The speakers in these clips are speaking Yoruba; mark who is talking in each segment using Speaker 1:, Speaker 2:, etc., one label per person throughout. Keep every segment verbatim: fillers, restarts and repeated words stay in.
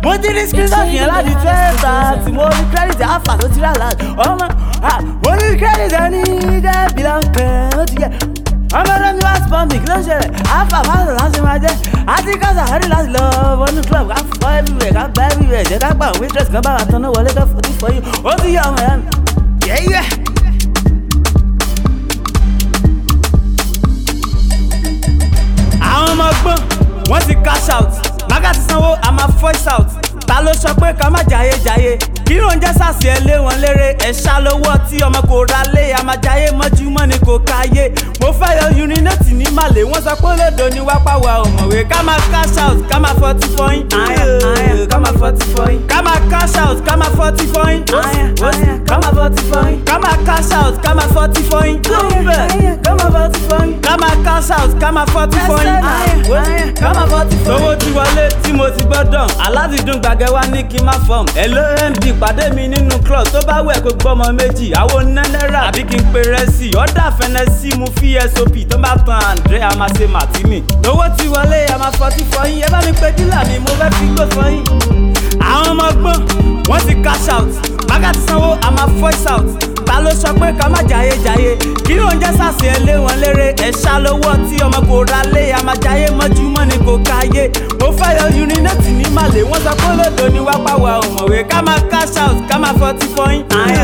Speaker 1: mo ti rí screenshot yẹn láti Twitter tí mo rí credit alpha tó ti rà láti ọmọ mo rí credit ẹni jẹ́ bílọ̀nkẹ́ ó ti yẹ ọmọ ẹlẹ́ni wá sí pọ́ǹpì kí ló ń ṣẹlẹ̀ alpha fáwọn láti máa jẹ́ àti kásá àrí láti lọ wọnú club ká fọ́ everywhere ká gbá everywhere jẹ́ ká gbà waitress kan bá wa tán náà wọlé ká fọ́ tí fọ́ yìí ó ti yẹ ọmọ ẹ̀yà mi. yẹ́yẹ́. àwọn ọmọ ọgbọ́n wọ́n ti cash out maga ti sanwó a máa voice out ta ló sọ pé ká má jayé jayé kí ló ń jẹ́ sàṣì ẹ lé wọn léré ẹ̀ṣá lówó tí ọmọ kò ra lé a máa jayé mọ́júmọ́ ni kò káyé mo fẹ́ yọ urinate ní màlẹ́ wọ́n sọ pé lódò ni wá pàwọ́ ọ̀mọ̀wé ká máa cash out ká máa fọtí fọyín ká máa fọtí fọyín ká máa cash out ká máa fọtí fọyín ká máa fọtí fọyín ká máa cash out ká máa fọtí fọyín ká máa fọtí fọyín ká máa cash out ká máa fọtí fọyín ká máa fọtí fọyín. owó ti wọlé tí mo ti gbọ́dọ̀ aládìdún gbàgẹ́ wá ní kí n má fọ́ọ̀m hello M D pàdé mi nínú club tó bá wẹ̀ kó gbọ́mọ méjì àwọn náírà àbí kí n pe rẹ́sì ọ̀dà fẹ́nẹ́sì mú fi S O P tó bá tan Andre a máa ṣe màtínì. owó ti wọlé a máa fọtí fọyín ẹ bá mi pe dílà mi mo fẹ́ fi gbó fọyín. àwọn ọmọ ọgbọ́n wọ́n ti cash out maga ti sanwó a máa voice out ta ló sọ pé ká má jayé jayé kí ló ń jẹ́ sàṣì ẹ lé wọn léré ẹ̀ṣá lówó tí ọmọ kò ra lé a máa jayé mọ́júmọ́ ni kò káyé mo fẹ́ yọ urinate ní màlẹ́ wọ́n sọ pé lódò ni wá pàwọ́ ọ̀mọ̀wé ká máa cash out ká máa fọtí fọyín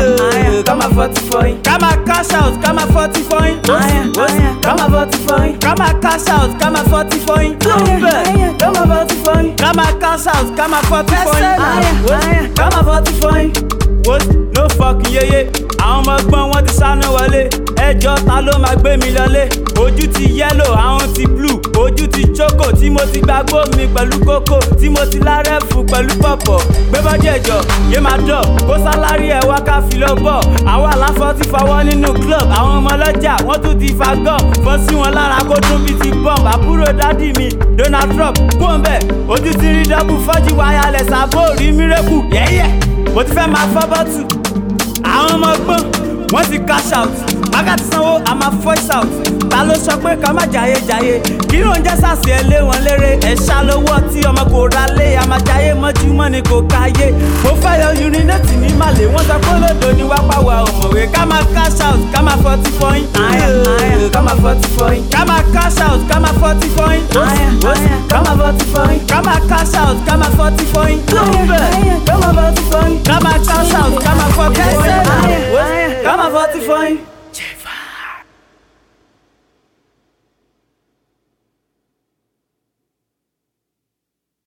Speaker 1: ká máa fọtí fọyín ká máa cash out ká máa fọtí fọyín ká máa fọtí fọyín ká máa cash out ká máa fọtí fọyín ká máa fọtí fọyín ká máa cash out ká máa fọtí fọyín ká máa fọtí fọyín. What? No fucking yeye àwọn ọmọ ọgbọ́n wọn ti sáná wọlé ẹjọ́ ta ló máa gbé mi lọlé ojú ti yellow àwọn ti blue ojú ti choco tí mo ti gbàgbó mi pẹ̀lú kókó tí mo ti lárẹ́fù pẹ̀lú pọ̀pọ̀ gbé bọ́dí ẹ̀jọ̀ yé máa dọ̀ kó sálárì ẹ̀ wá ká fi lọ bọ̀ àwọn àlàfo ti fọwọ́ nínú club àwọn ọmọ ọlọ́jà wọ́n tún ti fa gum fọ́ sí wọn lára kó tún fi ti bomb àbúrò dádì mi Donald Trump kó ń bẹ̀ ojú ti rí dọ́bù fọ́jì wireless àbó rí mírẹ́kù yẹ́yẹ́ mo ti fẹ́ máa fọ́ bọ́tù. àwọn ọmọ ọgbọ́n wọ́n ti cash out maga ti sanwó a máa voice out ta ló sọ pé ká má jayé jayé kí ló ń jẹ́ sàṣì ẹ lé wọn léré ẹ̀ṣá lówó tí ọmọ kò ra lé a máa jayé mọ́júmọ́ ni kò káyé mo fẹ́ yọ urinate ní màlẹ́ wọ́n sọ pé lódò ni wá pàwọ́ ọ̀mọ̀wé ká máa cash out ká máa fọtí fọyín ká máa fọtí fọyín ká máa cash out ká máa fọtí fọyín ká máa fọtí fọyín ká máa cash out ká máa fọtí fọyín